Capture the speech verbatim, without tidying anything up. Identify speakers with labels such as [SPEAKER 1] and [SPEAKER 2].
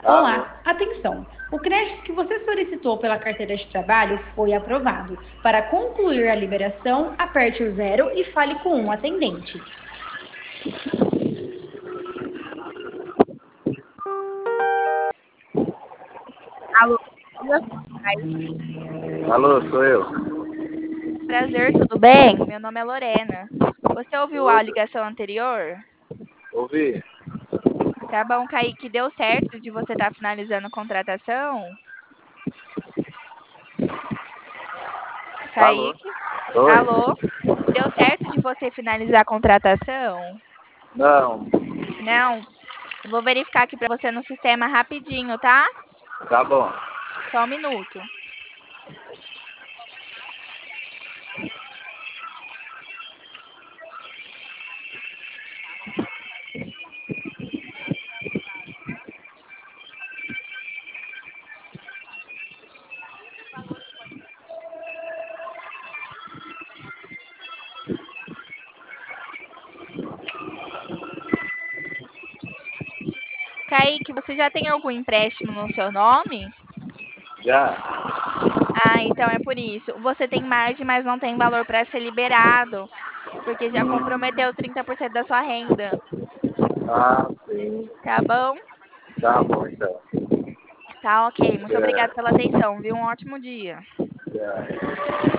[SPEAKER 1] Alô?
[SPEAKER 2] Olá, atenção! O crédito que você solicitou pela carteira de trabalho foi aprovado. Para concluir a liberação, aperte o zero e fale com um atendente.
[SPEAKER 3] Alô, Lucas? Ai,
[SPEAKER 1] Alô, sou eu.
[SPEAKER 3] prazer, tudo bem? Meu nome é Lorena. Você ouviu a
[SPEAKER 1] Oi,
[SPEAKER 3] ligação anterior?
[SPEAKER 1] ouvi?
[SPEAKER 3] Tá bom, Kaique, deu certo de você estar finalizando a contratação?
[SPEAKER 1] Alô?
[SPEAKER 3] Kaique?
[SPEAKER 1] Oi?
[SPEAKER 3] Alô? Deu certo de você finalizar a contratação?
[SPEAKER 1] Não,
[SPEAKER 3] Não? Eu vou verificar aqui para você no sistema rapidinho, tá?
[SPEAKER 1] tá bom.
[SPEAKER 3] Só um minuto. Kaique, você já tem algum empréstimo no seu nome?
[SPEAKER 1] Já?
[SPEAKER 3] Ah, então é por isso. Você tem margem, mas não tem valor para ser liberado, porque já
[SPEAKER 1] Hum,
[SPEAKER 3] comprometeu trinta por cento da sua renda.
[SPEAKER 1] ah, sim.
[SPEAKER 3] Tá bom?
[SPEAKER 1] Tá bom, então.
[SPEAKER 3] Tá ok. Muito obrigada
[SPEAKER 1] É,
[SPEAKER 3] pela atenção, viu? Um ótimo dia.
[SPEAKER 1] é.